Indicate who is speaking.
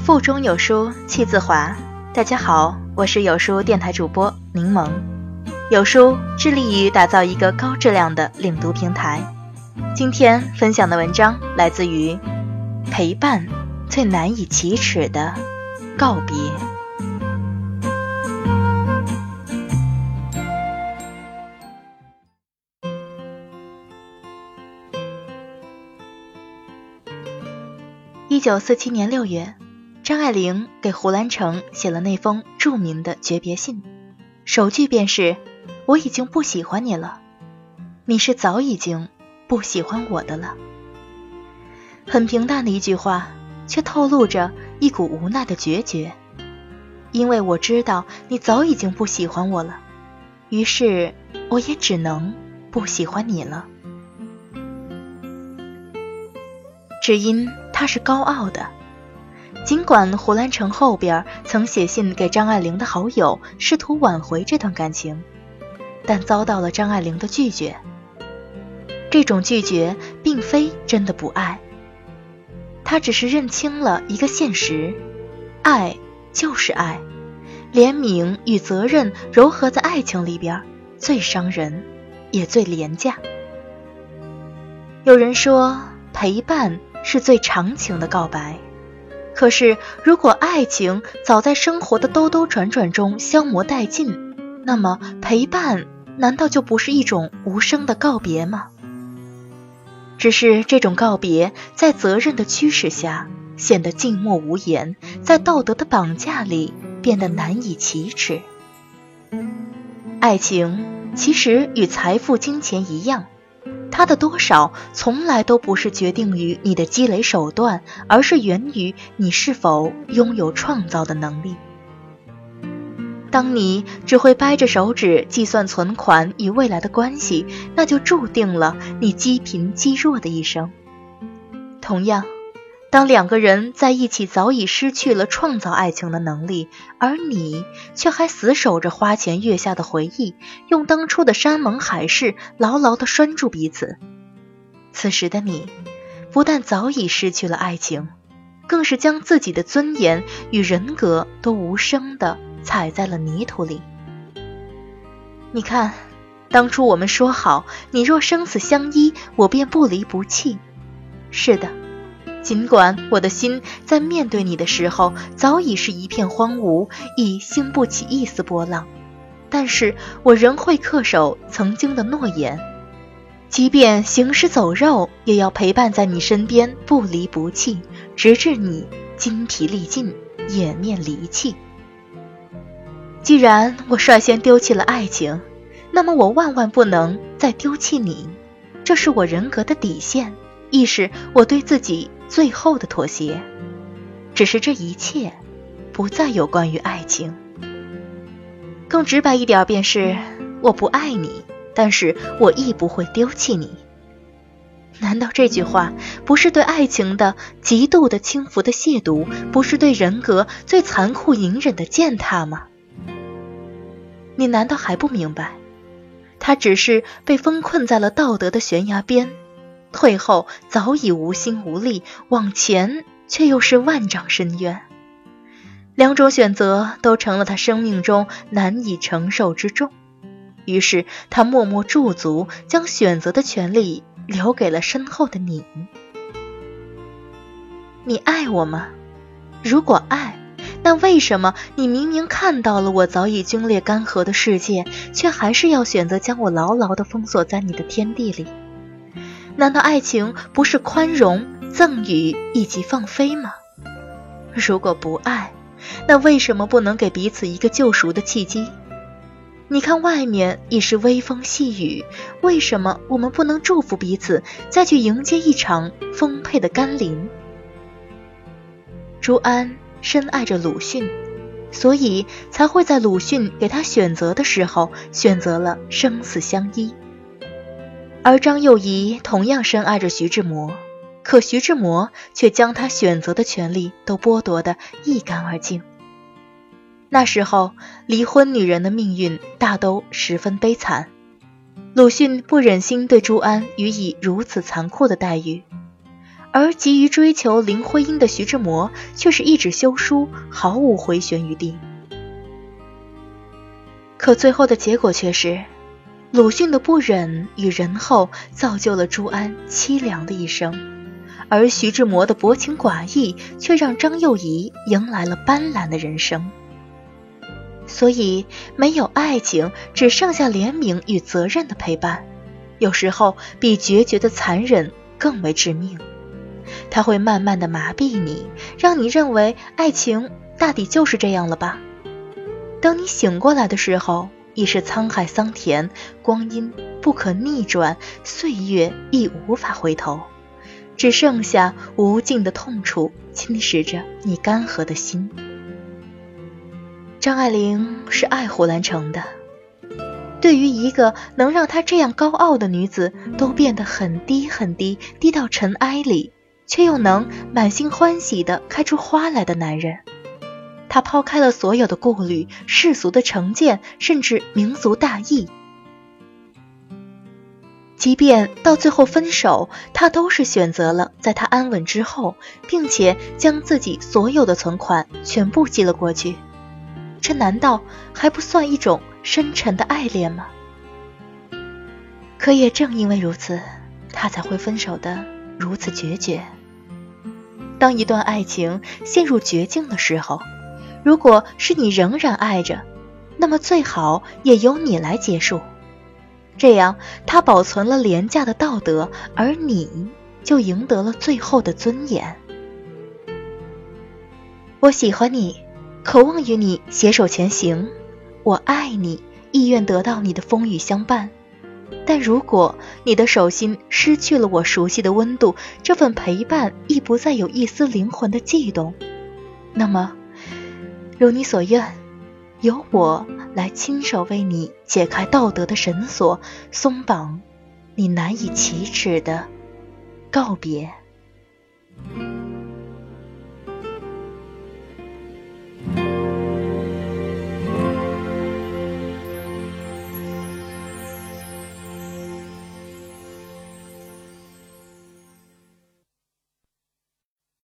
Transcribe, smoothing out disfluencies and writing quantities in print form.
Speaker 1: 腹中有书气自华。大家好，我是有书电台主播柠檬。有书致力于打造一个高质量的领读平台。今天分享的文章来自于陪伴最难以启齿的告别。1947年6月，张爱玲给胡兰成写了那封著名的诀别信，首句便是“我已经不喜欢你了，你是早已经不喜欢我的了”。很平淡的一句话，却透露着一股无奈的决绝。因为我知道你早已经不喜欢我了，于是我也只能不喜欢你了。只因他是高傲的，尽管胡兰成后边曾写信给张爱玲的好友，试图挽回这段感情，但遭到了张爱玲的拒绝。这种拒绝并非真的不爱，他只是认清了一个现实，爱就是爱，怜悯与责任糅合在爱情里边，最伤人也最廉价。有人说陪伴是最长情的告白，可是如果爱情早在生活的兜兜转转中消磨殆尽，那么陪伴难道就不是一种无声的告别吗？只是这种告别在责任的驱使下显得静默无言，在道德的绑架里变得难以启齿。爱情其实与财富金钱一样，它的多少从来都不是决定于你的积累手段，而是源于你是否拥有创造的能力。当你只会掰着手指计算存款与未来的关系，那就注定了你积贫积弱的一生。同样，当两个人在一起早已失去了创造爱情的能力，而你却还死守着花前月下的回忆，用当初的山盟海誓牢牢地拴住彼此，此时的你不但早已失去了爱情，更是将自己的尊严与人格都无声地踩在了泥土里。你看，当初我们说好，你若生死相依，我便不离不弃。是的，尽管我的心在面对你的时候早已是一片荒芜，已兴不起一丝波浪，但是我仍会恪守曾经的诺言，即便行尸走肉，也要陪伴在你身边，不离不弃，直至你筋疲力尽，掩面离弃。既然我率先丢弃了爱情，那么我万万不能再丢弃你，这是我人格的底线，亦是我对自己最后的妥协。只是这一切不再有关于爱情。更直白一点便是，我不爱你，但是我亦不会丢弃你。难道这句话不是对爱情的极度的轻浮的亵渎，不是对人格最残酷隐忍的践踏吗？你难道还不明白，他只是被封困在了道德的悬崖边，退后早已无心无力，往前却又是万丈深渊。两种选择都成了他生命中难以承受之重，于是他默默驻足，将选择的权利留给了身后的你。你爱我吗？如果爱，那为什么你明明看到了我早已龟裂干涸的世界，却还是要选择将我牢牢地封锁在你的天地里？难道爱情不是宽容、赠予以及放飞吗？如果不爱，那为什么不能给彼此一个救赎的契机？你看外面已是微风细雨，为什么我们不能祝福彼此，再去迎接一场丰沛的甘霖？朱安深爱着鲁迅，所以才会在鲁迅给他选择的时候选择了生死相依。而张幼仪同样深爱着徐志摩，可徐志摩却将他选择的权利都剥夺得一干二净。那时候离婚女人的命运大都十分悲惨，鲁迅不忍心对朱安予以如此残酷的待遇， 而急于追求林徽因的徐志摩却是一纸休书，毫无回旋余地。可最后的结果却是，鲁迅的不忍与仁厚造就了朱安凄凉的一生，而徐志摩的薄情寡义却让张幼仪迎来了斑斓的人生。所以没有爱情，只剩下怜悯与责任的陪伴，有时候比决绝的残忍更为致命。它会慢慢的麻痹你，让你认为爱情大抵就是这样了吧。等你醒过来的时候，已是沧海桑田，光阴不可逆转，岁月亦无法回头，只剩下无尽的痛楚侵蚀着你干涸的心。张爱玲是爱胡兰成的，对于一个能让她这样高傲的女子都变得很低很低，低到尘埃里，却又能满心欢喜地开出花来的男人，他抛开了所有的顾虑，世俗的成见，甚至民族大义。即便到最后分手，他都是选择了在他安稳之后，并且将自己所有的存款全部寄了过去。这难道还不算一种深沉的爱恋吗？可也正因为如此，他才会分手的如此决绝。当一段爱情陷入绝境的时候，如果是你仍然爱着，那么最好也由你来结束，这样他保存了廉价的道德，而你就赢得了最后的尊严。我喜欢你，渴望与你携手前行，我爱你，意愿得到你的风雨相伴。但如果你的手心失去了我熟悉的温度，这份陪伴亦不再有一丝灵魂的悸动，那么如你所愿，由我来亲手为你解开道德的绳索，松绑你难以启齿的告别。